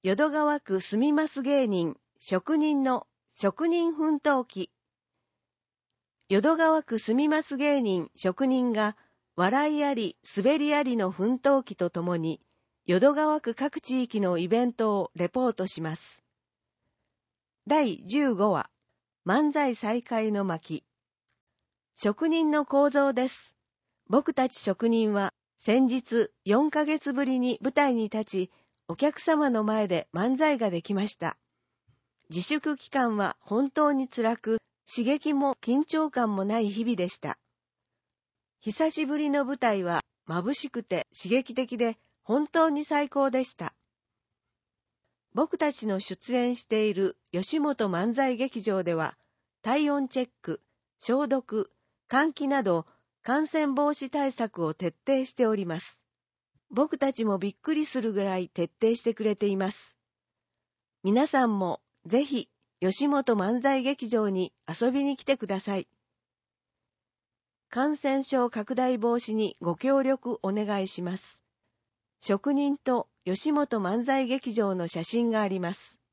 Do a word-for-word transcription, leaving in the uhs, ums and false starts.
淀川区住みます芸人、職人の職人奮闘記。淀川区住みます芸人、職人が、笑いあり、滑りありの奮闘記とともに、淀川区各地域のイベントをレポートします。だいじゅうごわ、漫才再開の巻。職人の構造です。僕たち職人は、先日よんかげつぶりに舞台に立ち、お客様の前で漫才ができました。自粛期間は本当に辛く、刺激も緊張感もない日々でした。久しぶりの舞台は眩しくて刺激的で本当に最高でした。僕たちの出演している吉本漫才劇場では、体温チェック、消毒、換気など感染防止対策を徹底しております。僕たちもびっくりするぐらい徹底してくれています。皆さんもぜひ吉本漫才劇場に遊びに来てください。感染症拡大防止にご協力お願いします。職人と吉本漫才劇場の写真があります。